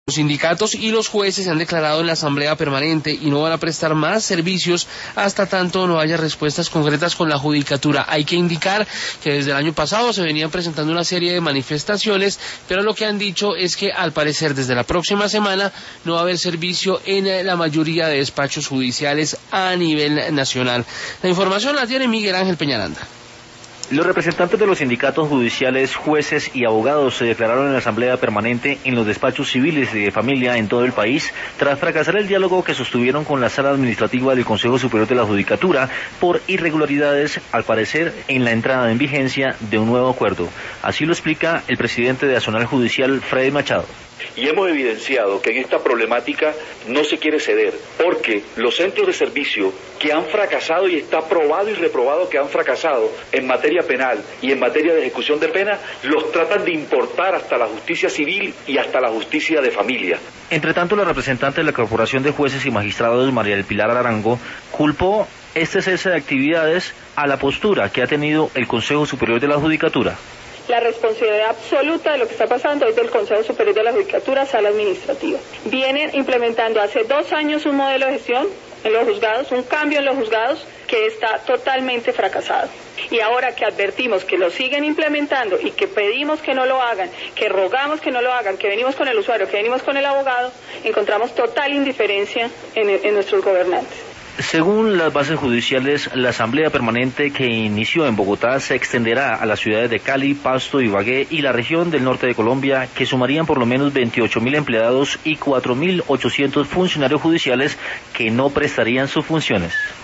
Los sindicatos y los jueces se han declarado en la Asamblea Permanente y no van a prestar más servicios hasta tanto no haya respuestas concretas con la Judicatura. Hay que indicar que desde el año pasado se venían presentando una serie de manifestaciones, pero lo que han dicho es que al parecer desde la próxima semana no va a haber servicio en la mayoría de despachos judiciales a nivel nacional. La información la tiene Miguel Ángel Peñaranda. Los representantes de los sindicatos judiciales, jueces y abogados se declararon en la Asamblea Permanente en los despachos civiles de familia en todo el país tras fracasar el diálogo que sostuvieron con la Sala Administrativa del Consejo Superior de la Judicatura por irregularidades, al parecer, en la entrada en vigencia de un nuevo acuerdo. Así lo explica el presidente de Azonal Judicial, Freddy Machado. Y hemos evidenciado que en esta problemática no se quiere ceder, porque los centros de servicio que han fracasado, y está probado y reprobado que han fracasado en materia penal y en materia de ejecución de pena, los tratan de importar hasta la justicia civil y hasta la justicia de familia. Entre tanto, la representante de la Corporación de Jueces y Magistrados, María del Pilar Arango, culpó este cese de actividades a la postura que ha tenido el Consejo Superior de la Judicatura. La responsabilidad absoluta de lo que está pasando es del Consejo Superior de la Judicatura, Sala Administrativa. Vienen implementando hace 2 años un modelo de gestión en los juzgados, un cambio en los juzgados que está totalmente fracasado. Y ahora que advertimos que lo siguen implementando y que pedimos que no lo hagan, que rogamos que no lo hagan, que venimos con el usuario, que venimos con el abogado, encontramos total indiferencia en nuestros gobernantes. Según las bases judiciales, la Asamblea Permanente que inició en Bogotá se extenderá a las ciudades de Cali, Pasto, Ibagué y la región del norte de Colombia, que sumarían por lo menos 28.000 empleados y 4.800 funcionarios judiciales que no prestarían sus funciones.